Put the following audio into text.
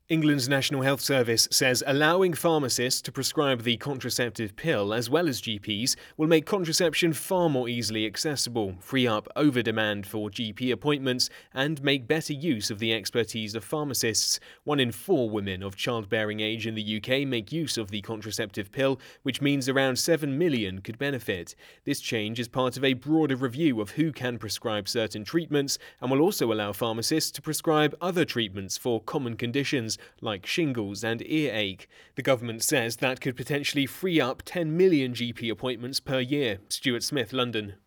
England's National Health Service says allowing pharmacists to prescribe the contraceptive pill as well as GPs will make contraception far more easily accessible, free up over-demand for GP appointments, and make better use of the expertise of pharmacists. 1 in 4 women of childbearing age in the UK make use of the contraceptive pill, which means around 7 million could benefit. This change is part of a broader review of who can prescribe certain treatments and will also allow pharmacists to prescribe other treatments for common conditions like shingles and earache. The government says that could potentially free up 10 million GP appointments per year. Stuart Smith, London.